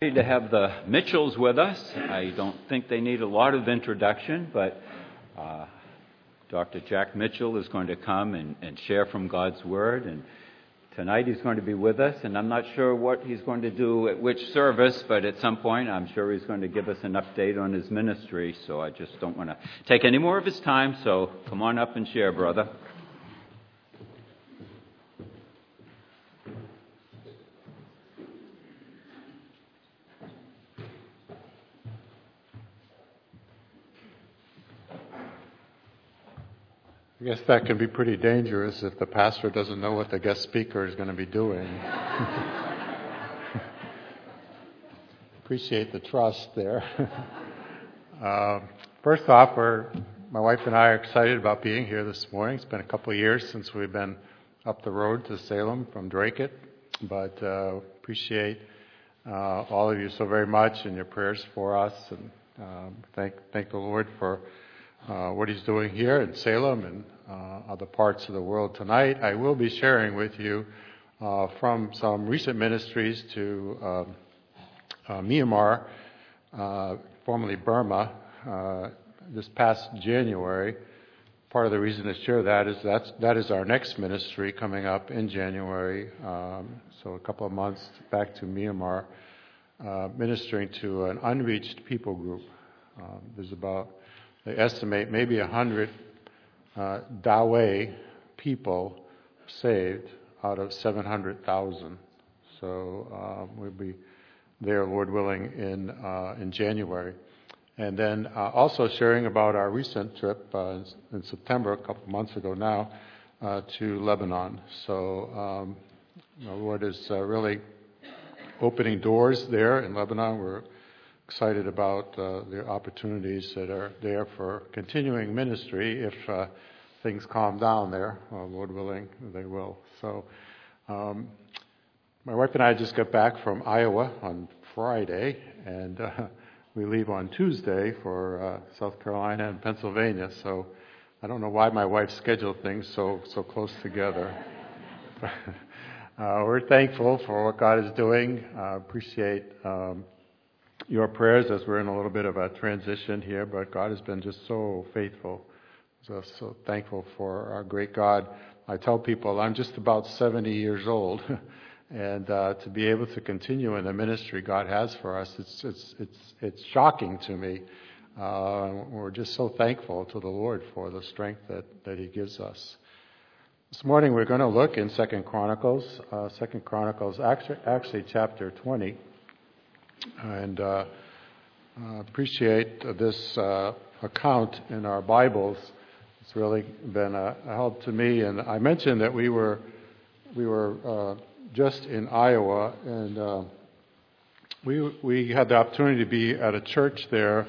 To have the Mitchells with us. I don't think they need a lot of introduction, but Dr. Jack Mitchell is going to come and share from God's Word, and tonight he's going to be with us, and I'm not sure what he's going to do at which service, but at some point I'm sure he's going to give us an update on his ministry, so I just don't want to take any more of his time, so come on up and share, brother. I guess that can be pretty dangerous if the pastor doesn't know what the guest speaker is going to be doing. Appreciate the trust there. First off, my wife and I are excited about being here this morning. It's been a couple of years since we've been up the road to Salem from Dracut, but appreciate all of you so very much and your prayers for us, and thank the Lord for what He's doing here in Salem and other parts of the world tonight. I will be sharing with you from some recent ministries to Myanmar, formerly Burma, this past January. Part of the reason to share that is our next ministry coming up in January, so a couple of months back to Myanmar, ministering to an unreached people group. There's about, they estimate, maybe 100 Dawei people saved out of 700,000. So we'll be there, Lord willing, in January. And then also sharing about our recent trip in September, a couple months ago now, to Lebanon. So the Lord is really opening doors there in Lebanon. We're excited about the opportunities that are there for continuing ministry if things calm down there. Lord willing, they will. So my wife and I just got back from Iowa on Friday, and we leave on Tuesday for South Carolina and Pennsylvania. So I don't know why my wife scheduled things so close together. We're thankful for what God is doing. Appreciate your prayers as we're in a little bit of a transition here, but God has been just so faithful. So thankful for our great God. I tell people I'm just about 70 years old, and to be able to continue in the ministry God has for us, it's shocking to me. We're just so thankful to the Lord for the strength that He gives us. This morning we're going to look in 2 Chronicles, actually chapter 20. And appreciate this account in our Bibles. It's really been a help to me. And I mentioned that we were just in Iowa, and we had the opportunity to be at a church there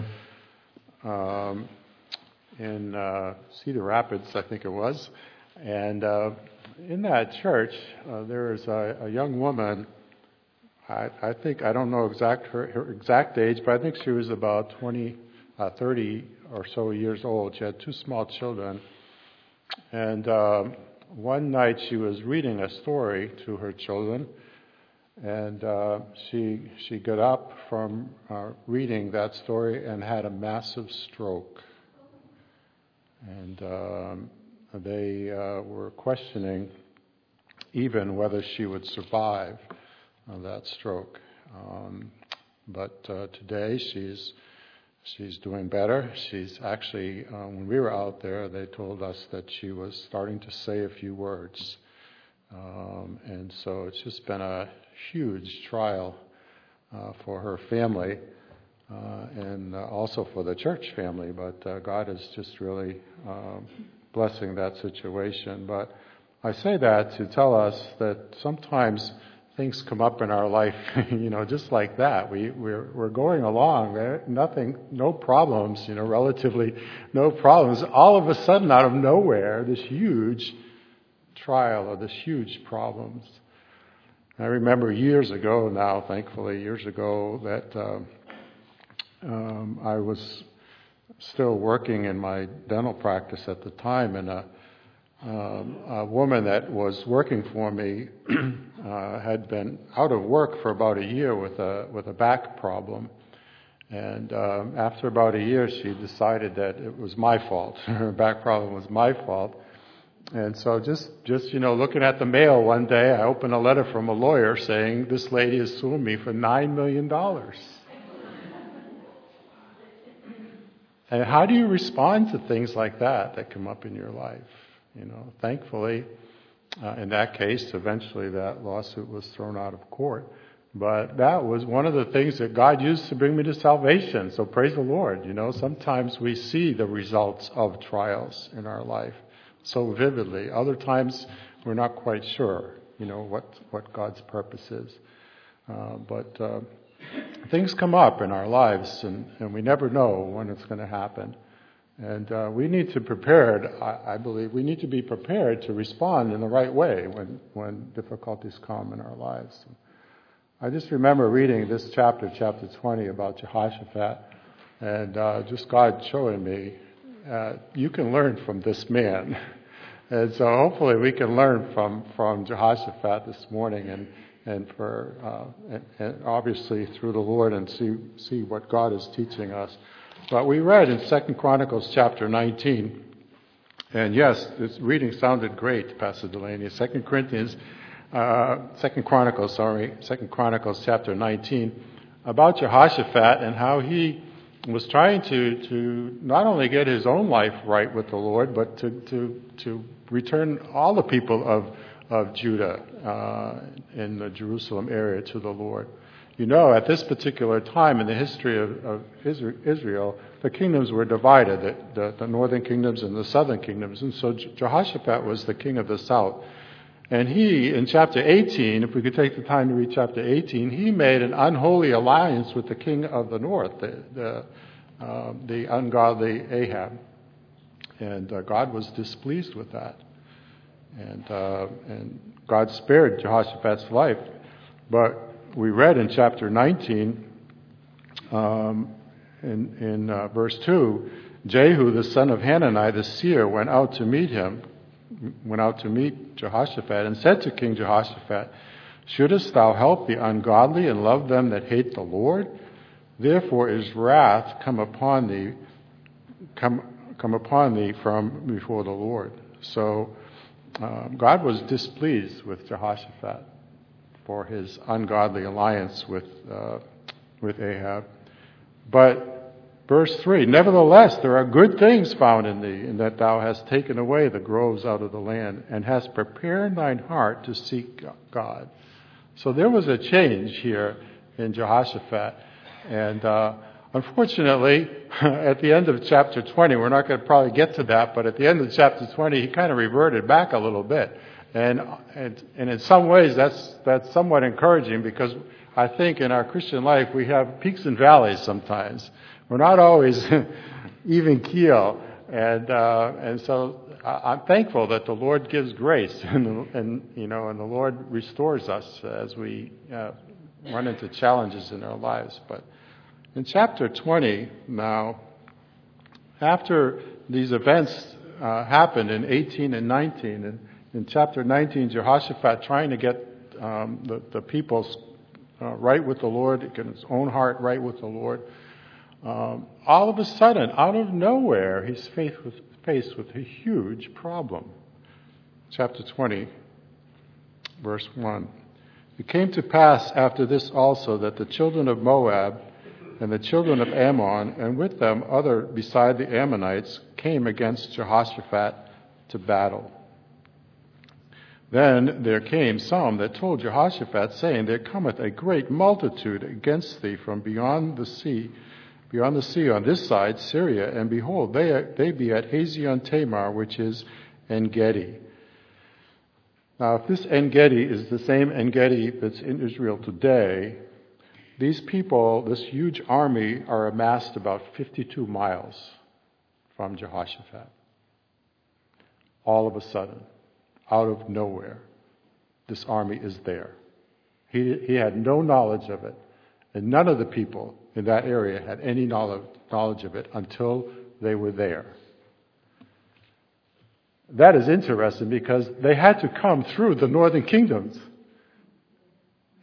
in Cedar Rapids, I think it was. And in that church, there is a young woman. I think, I don't know her exact age, but I think she was about 30 or so years old. She had two small children. And one night she was reading a story to her children, and she got up from reading that story and had a massive stroke. And they were questioning even whether she would survive that stroke, but today she's doing better. She's actually, when we were out there, they told us that she was starting to say a few words, and so it's just been a huge trial for her family and also for the church family. But God is just really blessing that situation. But I say that to tell us that sometimes things come up in our life, just like that. We're going along, no problems, relatively no problems. All of a sudden, out of nowhere, this huge trial or this huge problems. I remember years ago now, thankfully, that I was still working in my dental practice at the time, and a woman that was working for me had been out of work for about a year with a back problem. And after about a year, she decided that it was my fault. Her back problem was my fault. And so just looking at the mail one day, I opened a letter from a lawyer saying, this lady is suing me for $9 million. And how do you respond to things like that come up in your life? Thankfully, in that case, eventually that lawsuit was thrown out of court. But that was one of the things that God used to bring me to salvation. So praise the Lord. Sometimes we see the results of trials in our life so vividly. Other times we're not quite sure, what God's purpose is. But things come up in our lives, and we never know when it's going to happen. And we need to I believe we need to be prepared to respond in the right way when difficulties come in our lives. I just remember reading this chapter 20, about Jehoshaphat, and just God showing me, you can learn from this man. And so hopefully we can learn from Jehoshaphat this morning and obviously through the Lord and see what God is teaching us. But we read in 2 Chronicles chapter 19, and yes, this reading sounded great, Pastor Delaney. 2 Chronicles chapter 19, about Jehoshaphat and how he was trying to not only get his own life right with the Lord, but to return all the people of Judah in the Jerusalem area to the Lord. At this particular time in the history of Israel, the kingdoms were divided, the northern kingdoms and the southern kingdoms. And so Jehoshaphat was the king of the south. And he, in chapter 18, if we could take the time to read chapter 18, he made an unholy alliance with the king of the north, the ungodly Ahab. And God was displeased with that. And God spared Jehoshaphat's life. But we read in chapter 19, in verse 2, Jehu, the son of Hanani, the seer, went out to meet Jehoshaphat, and said to King Jehoshaphat, shouldest thou help the ungodly and love them that hate the Lord? Therefore is wrath come upon thee from before the Lord. So God was displeased with Jehoshaphat for his ungodly alliance with Ahab. But verse 3, nevertheless, there are good things found in thee, in that thou hast taken away the groves out of the land, and hast prepared thine heart to seek God. So there was a change here in Jehoshaphat. And unfortunately, at the end of chapter 20, we're not going to probably get to that, but at the end of chapter 20, he kind of reverted back a little bit. And in some ways, that's somewhat encouraging, because I think in our Christian life, we have peaks and valleys sometimes. We're not always even keel, and so I'm thankful that the Lord gives grace, and the Lord restores us as we run into challenges in our lives. But in chapter 20 now, after these events happened in 18 and 19, and in chapter 19, Jehoshaphat trying to get the people right with the Lord, get his own heart right with the Lord. All of a sudden, out of nowhere, he's faced with a huge problem. Chapter 20, verse 1. It came to pass after this also that the children of Moab and the children of Ammon, and with them other beside the Ammonites, came against Jehoshaphat to battle. Then there came some that told Jehoshaphat, saying, there cometh a great multitude against thee from beyond the sea on this side, Syria, and behold, they be at Hazion Tamar, which is En-Gedi. Now, if this En-Gedi is the same En-Gedi that's in Israel today, these people, this huge army, are amassed about 52 miles from Jehoshaphat. All of a sudden, out of nowhere, this army is there. He had no knowledge of it, and none of the people in that area had any knowledge of it until they were there. That is interesting because they had to come through the northern kingdoms.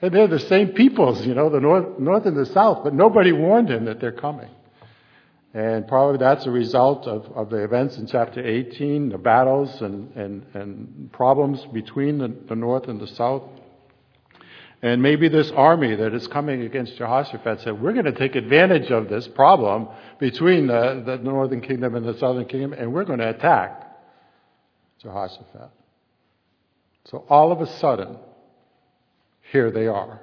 And they're the same peoples, the north and the south, but nobody warned him that they're coming. And probably that's a result of the events in chapter 18, the battles and problems between the north and the south. And maybe this army that is coming against Jehoshaphat said, we're going to take advantage of this problem between the northern kingdom and the southern kingdom, and we're going to attack Jehoshaphat. So all of a sudden, here they are.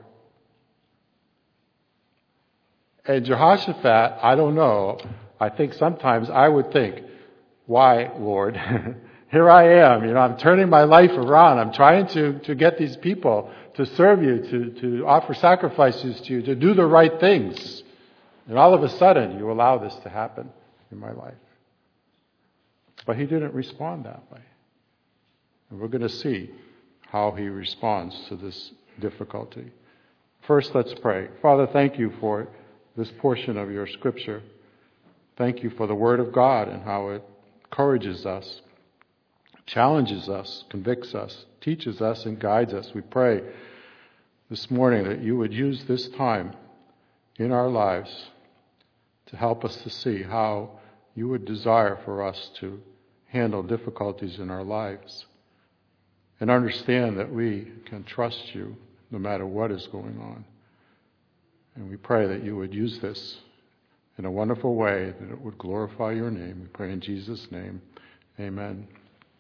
And Jehoshaphat, I don't know, I think sometimes I would think, why, Lord? Here I am, I'm turning my life around. I'm trying to get these people to serve you, to offer sacrifices to you, to do the right things. And all of a sudden, you allow this to happen in my life. But he didn't respond that way. And we're going to see how he responds to this difficulty. First, let's pray. Father, thank you for this portion of your scripture. Thank you for the word of God and how it encourages us, challenges us, convicts us, teaches us, and guides us. We pray this morning that you would use this time in our lives to help us to see how you would desire for us to handle difficulties in our lives and understand that we can trust you no matter what is going on. And we pray that you would use this in a wonderful way, that it would glorify your name. We pray in Jesus' name. Amen.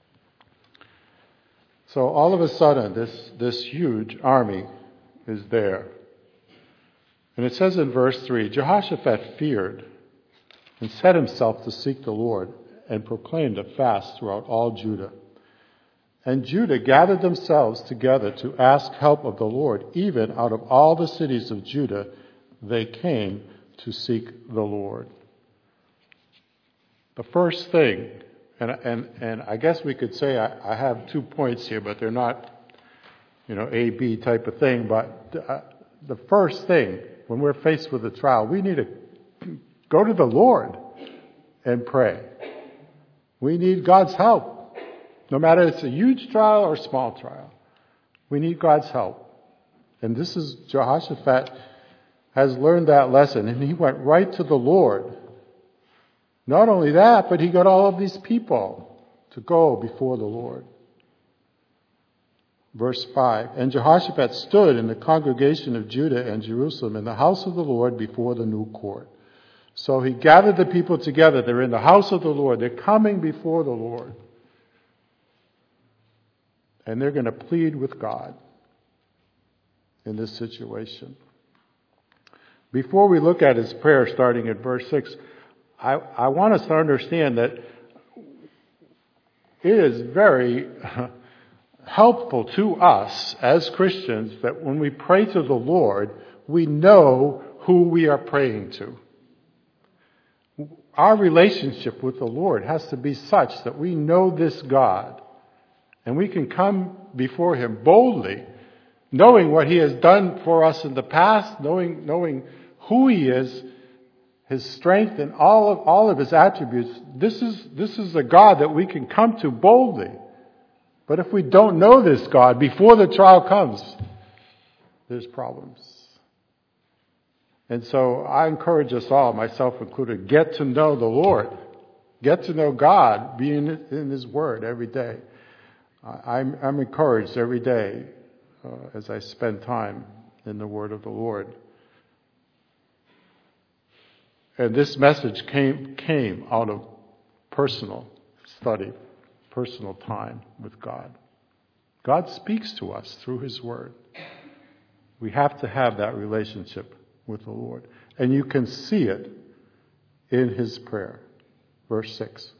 So all of a sudden, this huge army is there. And it says in verse 3, Jehoshaphat feared and set himself to seek the Lord and proclaimed a fast throughout all Judah. And Judah gathered themselves together to ask help of the Lord. Even out of all the cities of Judah, they came to seek the Lord. The first thing, and I guess we could say I have 2 points here, but they're not, A, B type of thing. But the first thing, when we're faced with a trial, we need to go to the Lord and pray. We need God's help. No matter if it's a huge trial or a small trial, we need God's help. And this is Jehoshaphat has learned that lesson, and he went right to the Lord. Not only that, but he got all of these people to go before the Lord. Verse 5, and Jehoshaphat stood in the congregation of Judah and Jerusalem in the house of the Lord before the new court. So he gathered the people together. They're in the house of the Lord. They're coming before the Lord. And they're going to plead with God in this situation. Before we look at his prayer starting at verse 6, I want us to understand that it is very helpful to us as Christians that when we pray to the Lord, we know who we are praying to. Our relationship with the Lord has to be such that we know this God, and we can come before him boldly, knowing what he has done for us in the past, knowing who he is, his strength, and all of his attributes. This is a God that we can come to boldly. But if we don't know this God before the trial comes, there's problems. And so I encourage us all, myself included, get to know the Lord. Get to know God, being in his word every day. I'm encouraged every day as I spend time in the word of the Lord. And this message came out of personal study, personal time with God. God speaks to us through his word. We have to have that relationship with the Lord. And you can see it in his prayer. Verse 6.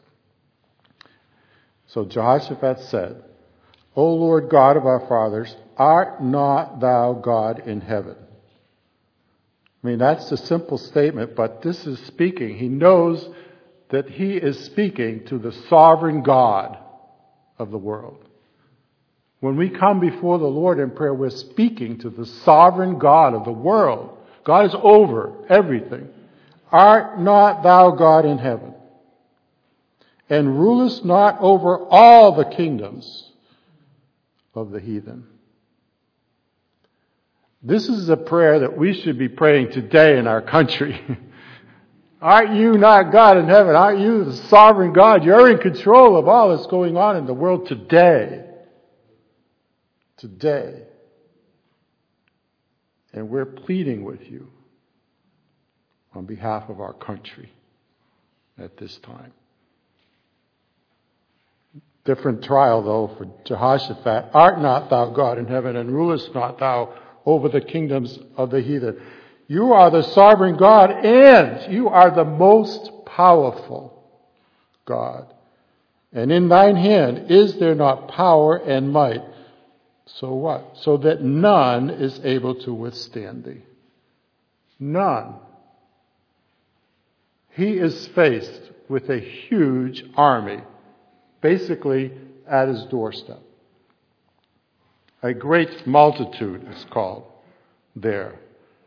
So Jehoshaphat said, O Lord God of our fathers, art not thou God in heaven? I mean, that's a simple statement, but this is speaking. He knows that he is speaking to the sovereign God of the world. When we come before the Lord in prayer, we're speaking to the sovereign God of the world. God is over everything. Art not thou God in heaven? And rulest not over all the kingdoms of the heathen? This is a prayer that we should be praying today in our country. Aren't you not God in heaven? Aren't you the sovereign God? You're in control of all that's going on in the world today. Today. And we're pleading with you on behalf of our country at this time. Different trial, though, for Jehoshaphat. Art not thou God in heaven, and rulest not thou over the kingdoms of the heathen? You are the sovereign God, and you are the most powerful God. And in thine hand is there not power and might? So what? So that none is able to withstand thee. None. He is faced with a huge army, basically at his doorstep. A great multitude is called there.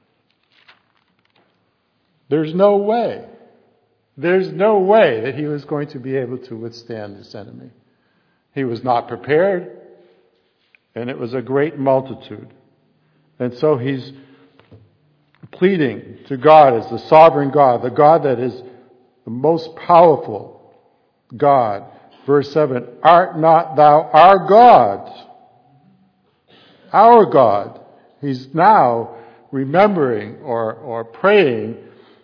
There's no way that he was going to be able to withstand this enemy. He was not prepared, and it was a great multitude. And so he's pleading to God as the sovereign God, the God that is the most powerful God. Verse 7, art not thou our God? Our God. He's now remembering or praying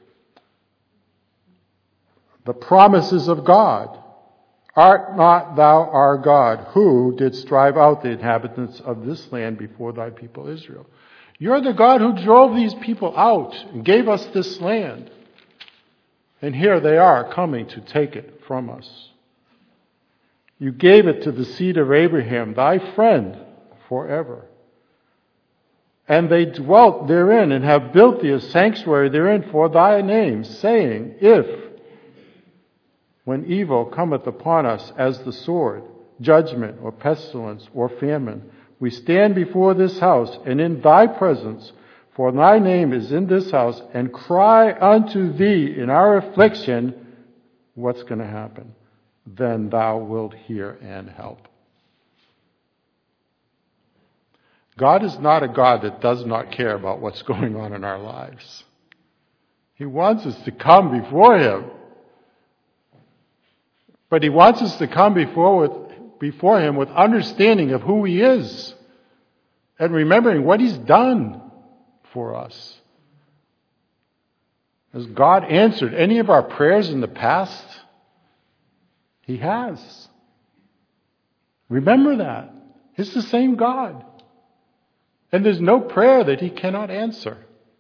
the promises of God. Art not thou our God, who didst drive out the inhabitants of this land before thy people Israel? You're the God who drove these people out and gave us this land. And here they are coming to take it from us. You gave it to the seed of Abraham, thy friend, forever. And they dwelt therein and have built thee a sanctuary therein for thy name, saying, if, when evil cometh upon us as the sword, judgment, or pestilence, or famine, we stand before this house and in thy presence, for thy name is in this house, and cry unto thee in our affliction, what's going to happen? Then thou wilt hear and help. God is not a God that does not care about what's going on in our lives. He wants us to come before him. But he wants us to come before him with understanding of who he is and remembering what he's done for us. Has God answered any of our prayers in the past? He has. Remember that. It's the same God. And there's no prayer that he cannot answer.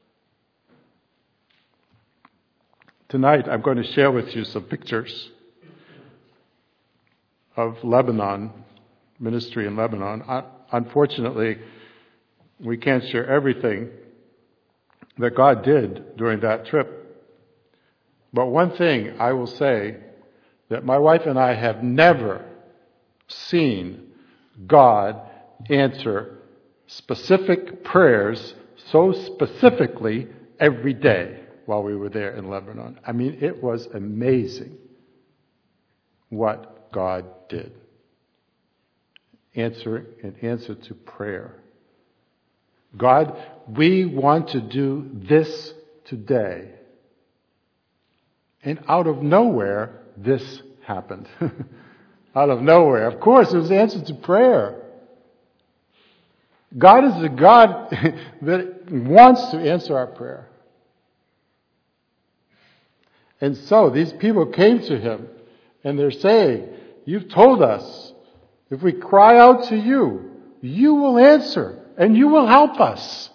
Tonight I'm going to share with you some pictures of Lebanon, ministry in Lebanon. Unfortunately, we can't share everything that God did during that trip. But one thing I will say, that my wife and I have never seen God answer specific prayers so specifically every day while we were there in Lebanon. I mean, it was amazing what God did. Answer to prayer. God, we want to do this today. And out of nowhere, this happened. Out of nowhere. Of course, it was the answer to prayer. God is a God that wants to answer our prayer. And so these people came to him and they're saying, you've told us, if we cry out to you, you will answer and you will help us.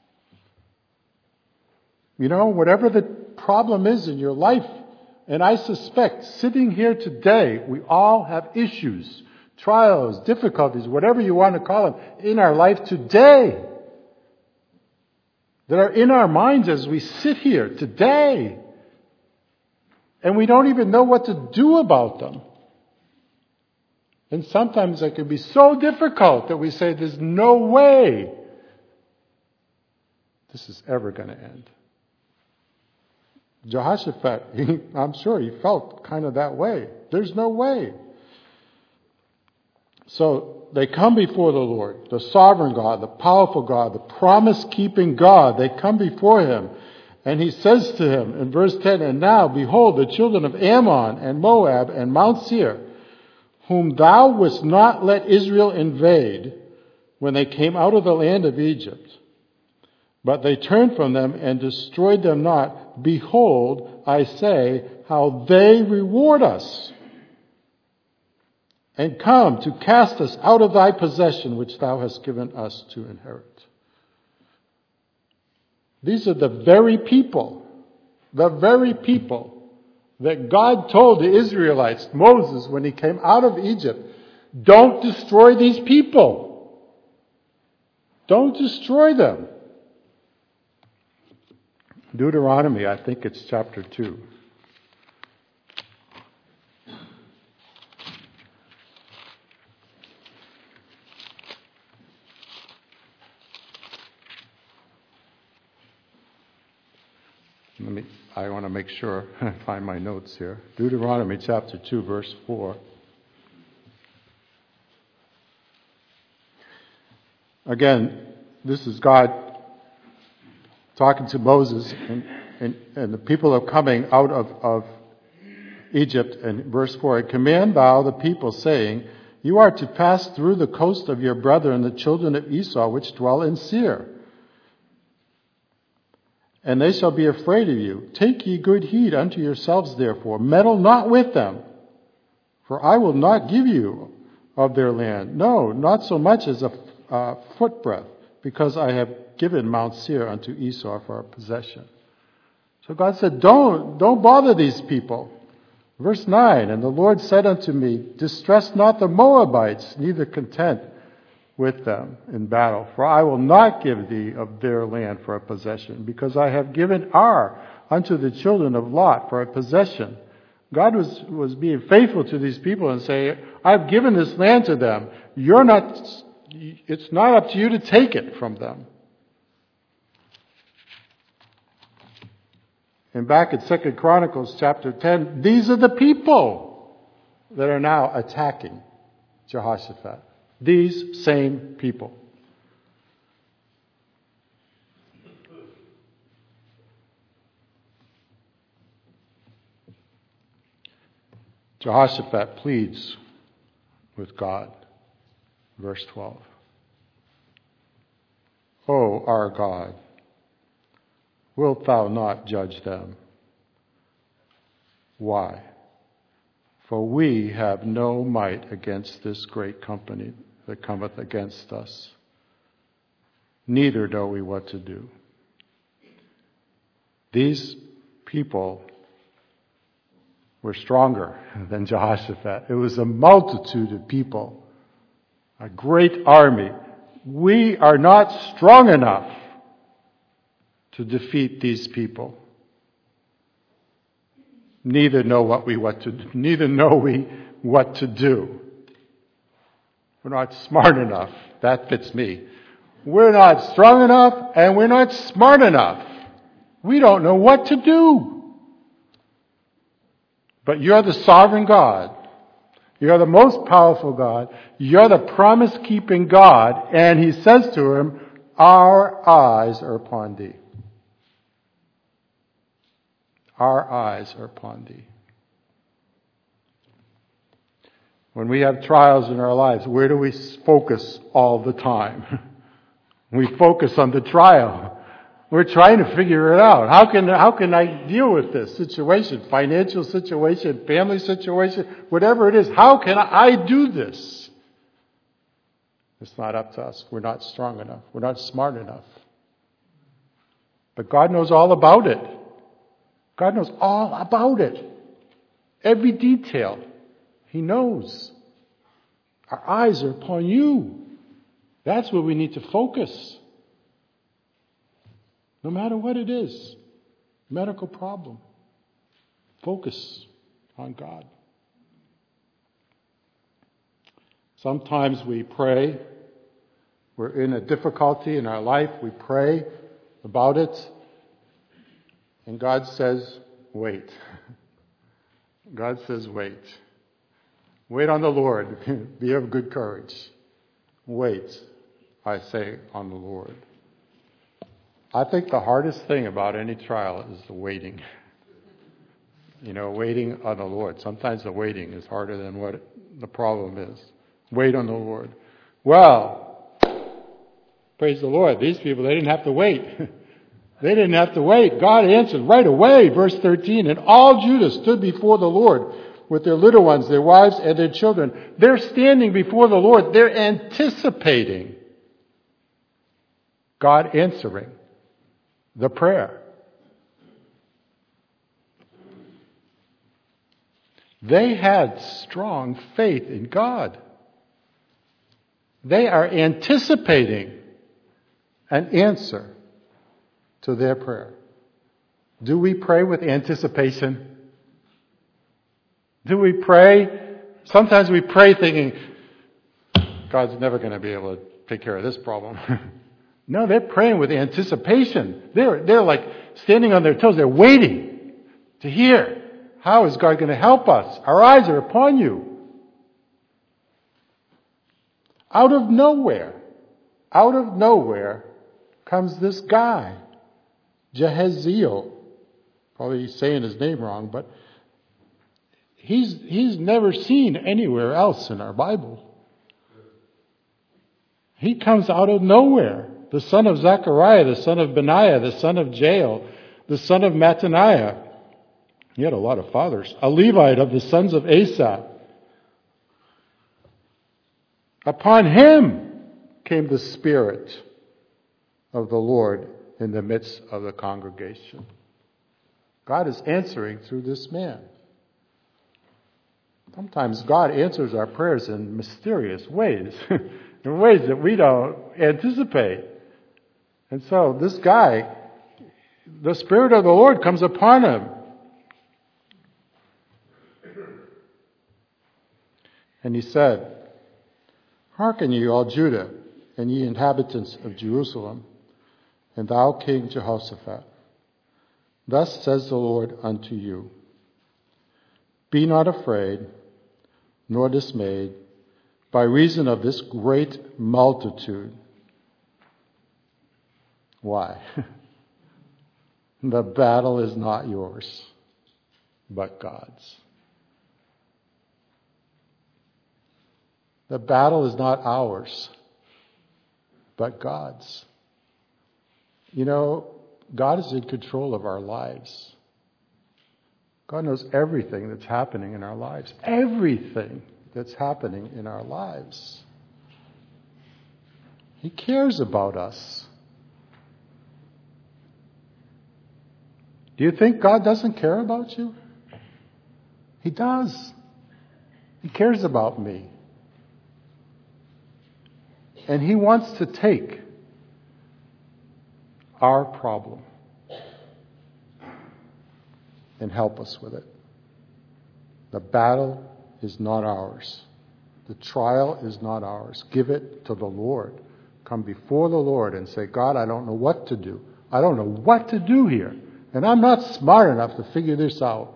You know, whatever the problem is in your life, and I suspect sitting here today, we all have issues, trials, difficulties, whatever you want to call them, in our life today. That are in our minds as we sit here today. And we don't even know what to do about them. And sometimes it can be so difficult that we say, there's no way this is ever going to end. Jehoshaphat, I'm sure he felt kind of that way. There's no way. So they come before the Lord, the sovereign God, the powerful God, the promise-keeping God. They come before him. And he says to him in verse 10, "And now, behold, the children of Ammon and Moab and Mount Seir, whom thou wouldst not let Israel invade when they came out of the land of Egypt. But they turned from them and destroyed them not. Behold, I say, how they reward us, and come to cast us out of thy possession, which thou hast given us to inherit." These are the very people that God told the Israelites, Moses, when he came out of Egypt, don't destroy these people. Don't destroy them. Deuteronomy, I think it's chapter 2. I want to make sure I find my notes here. Deuteronomy chapter 2, verse 4. Again, this is God talking to Moses, and the people are coming out of Egypt. And verse 4, "And command thou the people, saying, You are to pass through the coast of your brethren, the children of Esau, which dwell in Seir. And they shall be afraid of you. Take ye good heed unto yourselves, therefore. Meddle not with them. For I will not give you of their land. No, not so much as a footbreadth, because I have given Mount Seir unto Esau for a possession." So God said, don't bother these people. Verse 9, "And the Lord said unto me, Distress not the Moabites, neither content with them in battle. For I will not give thee of their land for a possession, because I have given Ar unto the children of Lot for a possession." God was being faithful to these people and saying, I've given this land to them. It's not up to you to take it from them. And back in 2 Chronicles chapter 10, these are the people that are now attacking Jehoshaphat. These same people. Jehoshaphat pleads with God. Verse 12. "O our God, wilt thou not judge them? Why? For we have no might against this great company that cometh against us, neither know we what to do." These people were stronger than Jehoshaphat. It was a multitude of people, a great army. We are not strong enough to defeat these people. Neither know we what to do. We're not smart enough. That fits me. We're not strong enough, and we're not smart enough. We don't know what to do. But you're the sovereign God. You're the most powerful God. You're the promise-keeping God. And he says to him, our eyes are upon thee. Our eyes are upon thee. When we have trials in our lives, where do we focus all the time? We focus on the trial. We're trying to figure it out. How can I deal with this situation? Financial situation, family situation, whatever it is. How can I do this? It's not up to us. We're not strong enough. We're not smart enough. But God knows all about it. God knows all about it. Every detail. He knows. Our eyes are upon you. That's where we need to focus. No matter what it is. Medical problem. Focus on God. Sometimes we pray. We're in a difficulty in our life. We pray about it. And God says, wait. God says, wait. Wait on the Lord. Be of good courage. Wait, I say, on the Lord. I think the hardest thing about any trial is the waiting. Waiting on the Lord. Sometimes the waiting is harder than what the problem is. Wait on the Lord. Well, praise the Lord. These people, they didn't have to wait. They didn't have to wait. God answered right away. Verse 13, and all Judah stood before the Lord with their little ones, their wives, and their children. They're standing before the Lord. They're anticipating God answering the prayer. They had strong faith in God. They are anticipating an answer to their prayer. Do we pray with anticipation? Do we pray? Sometimes we pray thinking, God's never going to be able to take care of this problem. No, they're praying with anticipation. They're like standing on their toes. They're waiting to hear. How is God going to help us? Our eyes are upon you. Out of nowhere comes this guy, Jehaziel. Probably saying his name wrong, but he's never seen anywhere else in our Bible. He comes out of nowhere. The son of Zechariah, the son of Benaiah, the son of Jael, the son of Mattaniah. He had a lot of fathers. A Levite of the sons of Asaph. Upon him came the Spirit of the Lord in the midst of the congregation. God is answering through this man. Sometimes God answers our prayers in mysterious ways, in ways that we don't anticipate. And so this guy, the Spirit of the Lord comes upon him. And he said, Hearken ye, all Judah, and ye inhabitants of Jerusalem, and thou King Jehoshaphat. Thus says the Lord unto you, Be not afraid, nor dismayed, by reason of this great multitude. Why? The battle is not yours, but God's. The battle is not ours, but God's. God is in control of our lives. God knows everything that's happening in our lives. Everything that's happening in our lives. He cares about us. Do you think God doesn't care about you? He does. He cares about me. And He wants to take our problem and help us with it. The battle is not ours. The trial is not ours. Give it to the Lord. Come before the Lord and say, God, I don't know what to do. I don't know what to do here. And I'm not smart enough to figure this out.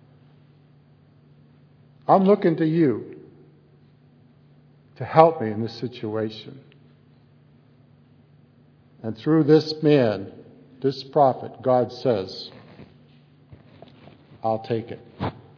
I'm looking to you to help me in this situation. And through this man, this prophet, God says, I'll take it.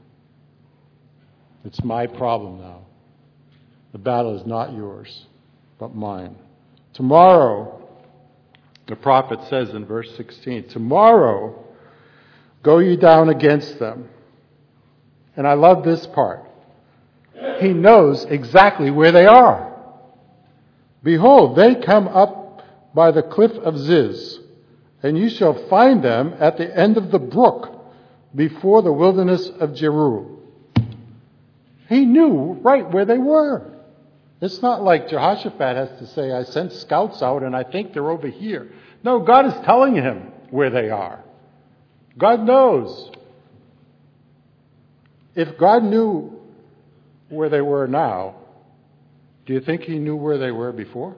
It's my problem now. The battle is not yours, but mine. Tomorrow, the prophet says in verse 16, tomorrow go ye down against them. And I love this part. He knows exactly where they are. Behold, they come up by the cliff of Ziz, and you shall find them at the end of the brook before the wilderness of Jeru. He knew right where they were. It's not like Jehoshaphat has to say, I sent scouts out and I think they're over here. No, God is telling him where they are. God knows. If God knew where they were now, do you think He knew where they were before?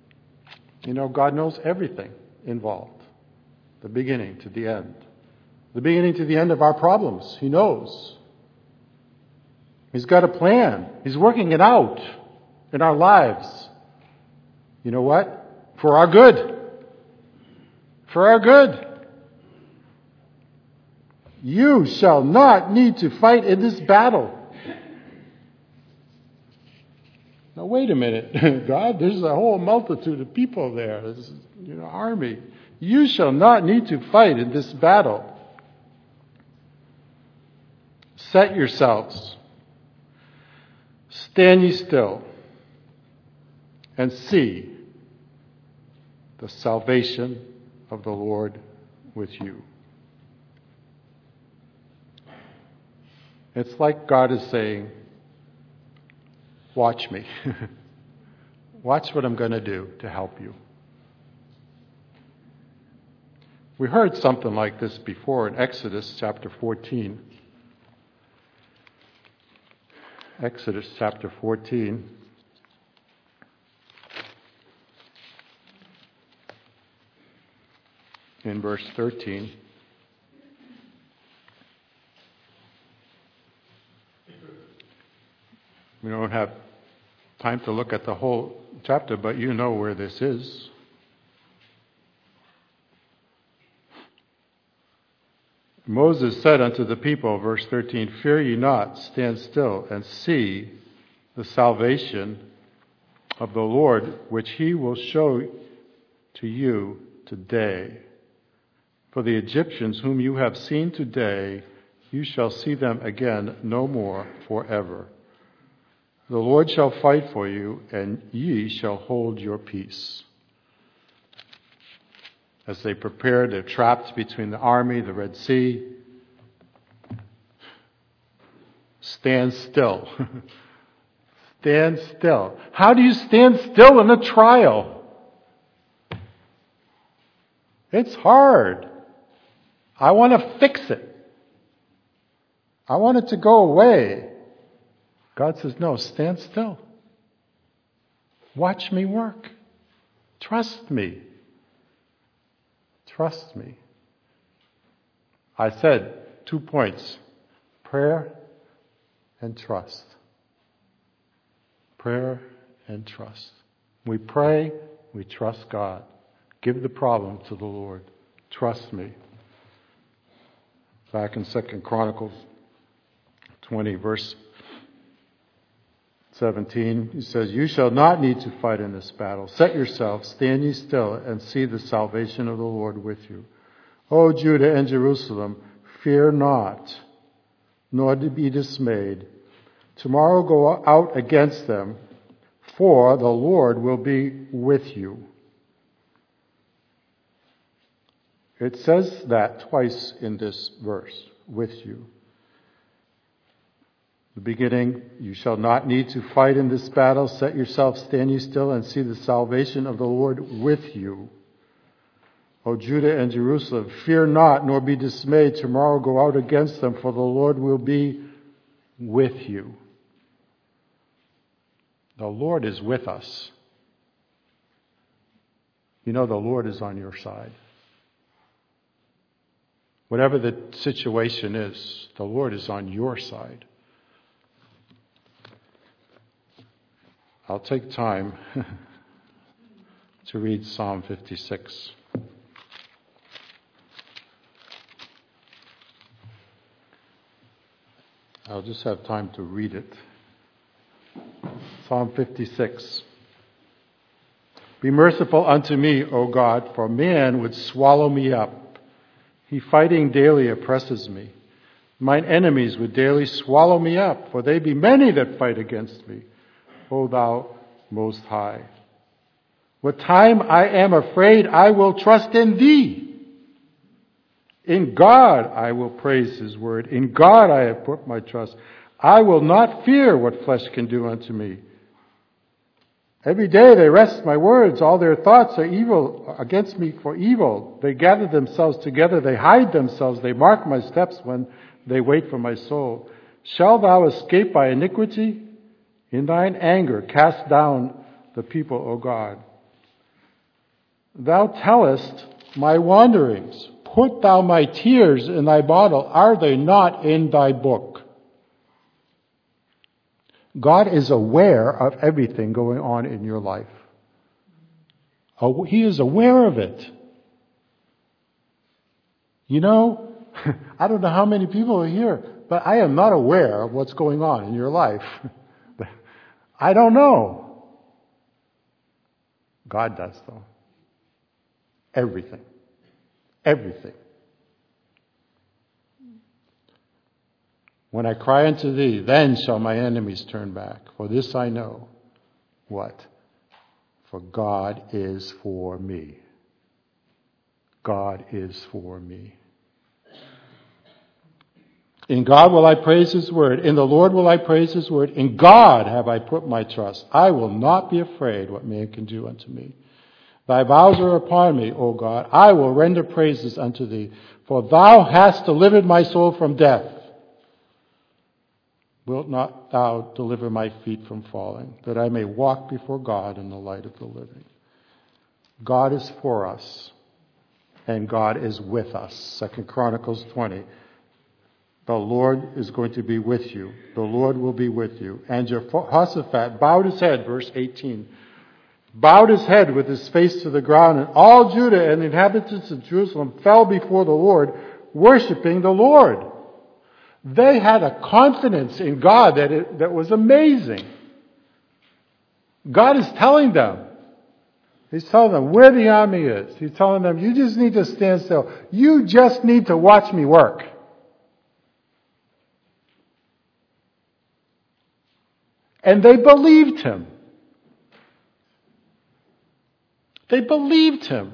God knows everything involved, the beginning to the end. the beginning to the end of our problems. He knows. He's got a plan. He's working it out in our lives. You know what? For our good. For our good. You shall not need to fight in this battle. Now wait a minute, God, there's a whole multitude of people there. There's army. You shall not need to fight in this battle. Set yourselves. Stand ye still and see the salvation of the Lord with you. It's like God is saying, watch me. Watch what I'm going to do to help you. We heard something like this before in Exodus chapter 14. Exodus chapter 14. In verse 13. We don't have time to look at the whole chapter, but you know where this is. Moses said unto the people, verse 13, fear ye not, stand still, and see the salvation of the Lord, which he will show to you today. For the Egyptians whom you have seen today, you shall see them again no more forever. The Lord shall fight for you, and ye shall hold your peace. As they prepare, they're trapped between the army, the Red Sea. Stand still. Stand still. How do you stand still in a trial? It's hard. I want to fix it. I want it to go away. God says, no, stand still. Watch me work. Trust me. Trust me. I said 2 points. Prayer and trust. Prayer and trust. We pray, we trust God. Give the problem to the Lord. Trust me. Back in 2 Chronicles 20, verse 17, he says, you shall not need to fight in this battle. Set yourselves, stand ye still, and see the salvation of the Lord with you. O Judah and Jerusalem, fear not, nor be dismayed. Tomorrow go out against them, for the Lord will be with you. It says that twice in this verse, with you. The beginning, you shall not need to fight in this battle. Set yourself, stand ye still, and see the salvation of the Lord with you. O Judah and Jerusalem, fear not, nor be dismayed. Tomorrow go out against them, for the Lord will be with you. The Lord is with us. You know the Lord is on your side. Whatever the situation is, the Lord is on your side. I'll take time to read Psalm 56. I'll just have time to read it. Psalm 56. Be merciful unto me, O God, for man would swallow me up. He fighting daily oppresses me. Mine enemies would daily swallow me up, for they be many that fight against me. O thou most high. What time I am afraid, I will trust in thee. In God I will praise his word. In God I have put my trust. I will not fear what flesh can do unto me. Every day they wrest my words. All their thoughts are evil against me for evil. They gather themselves together. They hide themselves. They mark my steps when they wait for my soul. Shalt thou escape by iniquity? In thine anger cast down the people, O God. Thou tellest my wanderings. Put thou my tears in thy bottle. Are they not in thy book? God is aware of everything going on in your life. He is aware of it. You know, I don't know how many people are here, but I am not aware of what's going on in your life. I don't know. God does, though. Everything. Everything. When I cry unto thee, then shall my enemies turn back. For this I know. What? For God is for me. God is for me. In God will I praise his word. In the Lord will I praise his word. In God have I put my trust. I will not be afraid what man can do unto me. Thy vows are upon me, O God. I will render praises unto thee. For thou hast delivered my soul from death. Wilt not thou deliver my feet from falling, that I may walk before God in the light of the living? God is for us, and God is with us. 2 Chronicles 20. The Lord is going to be with you. The Lord will be with you. And Jehoshaphat bowed his head, verse 18, bowed his head with his face to the ground, and all Judah and the inhabitants of Jerusalem fell before the Lord, worshiping the Lord. They had a confidence in God that was amazing. God is telling them. He's telling them where the army is. He's telling them, you just need to stand still. You just need to watch me work. And they believed him. They believed him.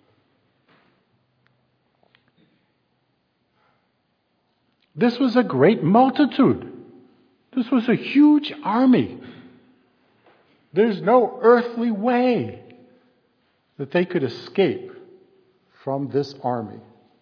This was a great multitude. This was a huge army. There's no earthly way that they could escape from this army.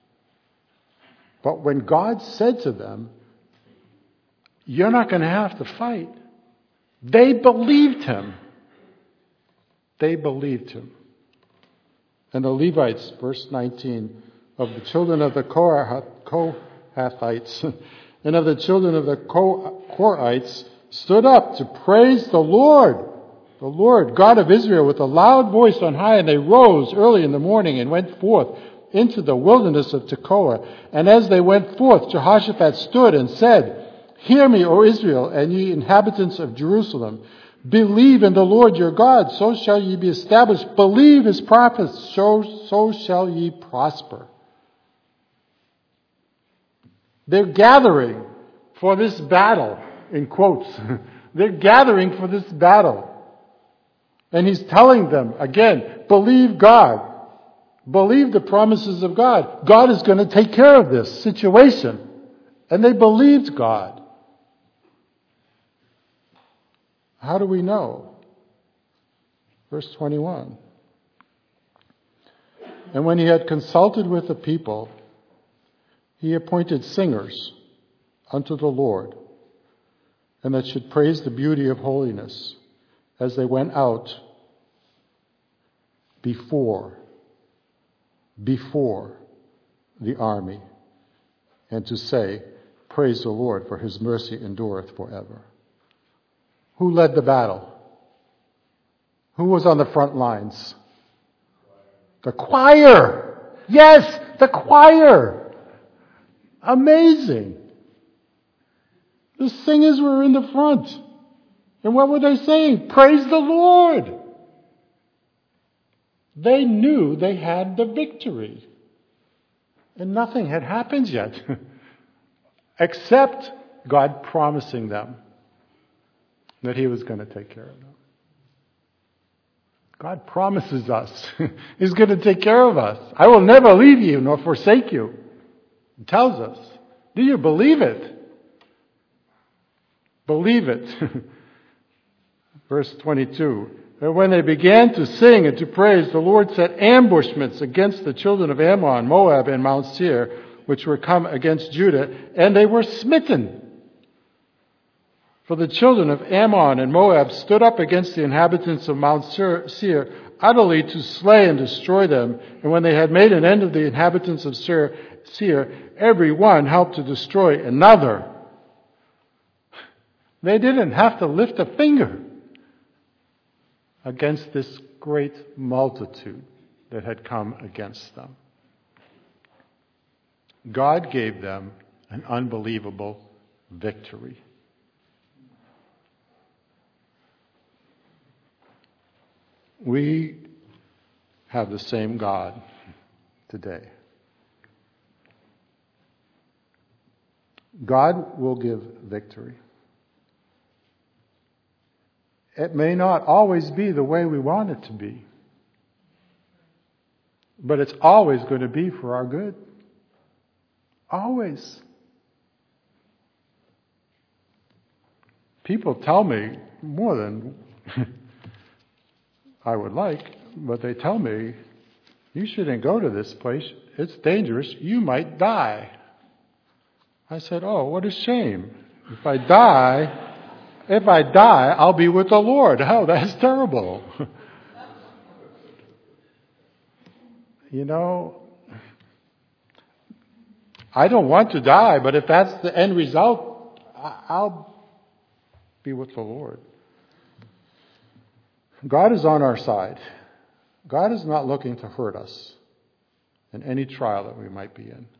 But when God said to them, you're not going to have to fight, they believed him. They believed him. And the Levites, verse 19, of the children of the Kohathites and of the children of the Korites stood up to praise the Lord, God of Israel, with a loud voice on high. And they rose early in the morning and went forth into the wilderness of Tekoa. And as they went forth, Jehoshaphat stood and said, hear me, O Israel, and ye inhabitants of Jerusalem. Believe in the Lord your God, so shall ye be established. Believe his prophets, so shall ye prosper. They're gathering for this battle, in quotes. They're gathering for this battle. And he's telling them, again, believe God. Believe the promises of God. God is going to take care of this situation. And they believed God. How do we know? Verse 21. And when he had consulted with the people, he appointed singers unto the Lord, and that should praise the beauty of holiness as they went out before the army, and to say, praise the Lord, for his mercy endureth forever. Who led the battle? Who was on the front lines? The choir. Yes, the choir. Amazing. The singers were in the front. And what were they saying? Praise the Lord. They knew they had the victory. And nothing had happened yet. Except God promising them that he was going to take care of them. God promises us he's going to take care of us. I will never leave you nor forsake you. He tells us. Do you believe it? Believe it. Verse 22. And when they began to sing and to praise, the Lord set ambushments against the children of Ammon, Moab, and Mount Seir, which were come against Judah, and they were smitten. For the children of Ammon and Moab stood up against the inhabitants of Mount Seir utterly to slay and destroy them. And when they had made an end of the inhabitants of Seir, every one helped to destroy another. They didn't have to lift a finger against this great multitude that had come against them. God gave them an unbelievable victory. We have the same God today. God will give victory. It may not always be the way we want it to be, but it's always going to be for our good. Always. People tell me more than I would like, but they tell me, you shouldn't go to this place. It's dangerous. You might die. I said, oh, what a shame. If I die, I'll be with the Lord. Oh, that's terrible. You know, I don't want to die, but if that's the end result, I'll be with the Lord. God is on our side. God is not looking to hurt us in any trial that we might be in.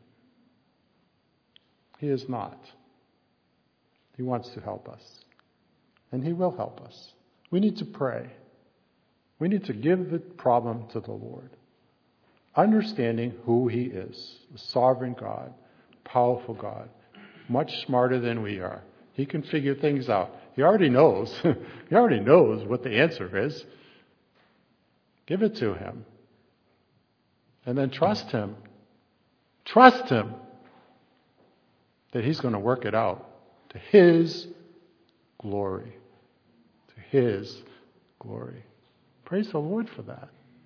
He is not. He wants to help us. And He will help us. We need to pray. We need to give the problem to the Lord. Understanding who He is. The sovereign God. Powerful God. Much smarter than we are. He can figure things out. He already knows. He already knows what the answer is. Give it to Him. And then trust Him. Trust Him that He's going to work it out to His glory. To His glory. Praise the Lord for that.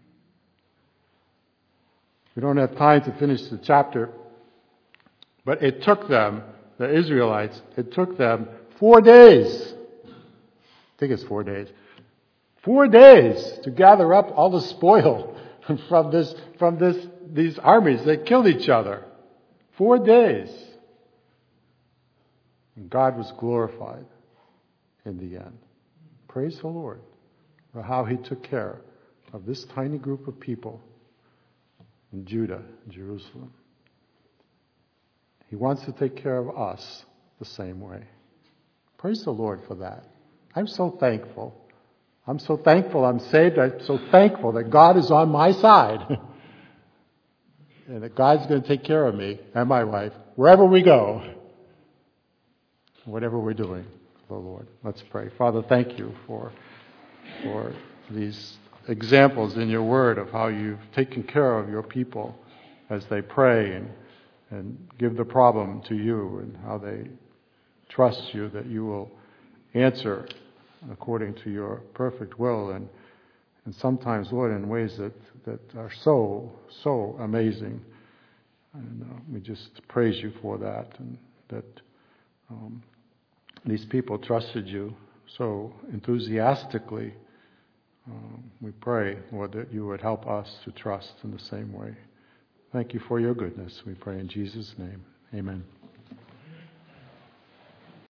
We don't have time to finish the chapter, but it took them, the Israelites, it took them 4 days. I think it's 4 days. 4 days to gather up all the spoil from these armies that killed each other. 4 days. And God was glorified in the end. Praise the Lord for how He took care of this tiny group of people in Judah, Jerusalem. He wants to take care of us the same way. Praise the Lord for that. I'm so thankful. I'm so thankful I'm saved. I'm so thankful that God is on my side. And that God's going to take care of me and my wife wherever we go. Whatever we're doing for the Lord. Let's pray. Father, thank you for these examples in your word of how you've taken care of your people as they pray and give the problem to you, and how they trust you that you will answer according to your perfect will, and sometimes, Lord, in ways that are so amazing. And we just praise you for that, and that these people trusted you so enthusiastically. We pray, Lord, that you would help us to trust in the same way. Thank you for your goodness. We pray in Jesus' name. Amen.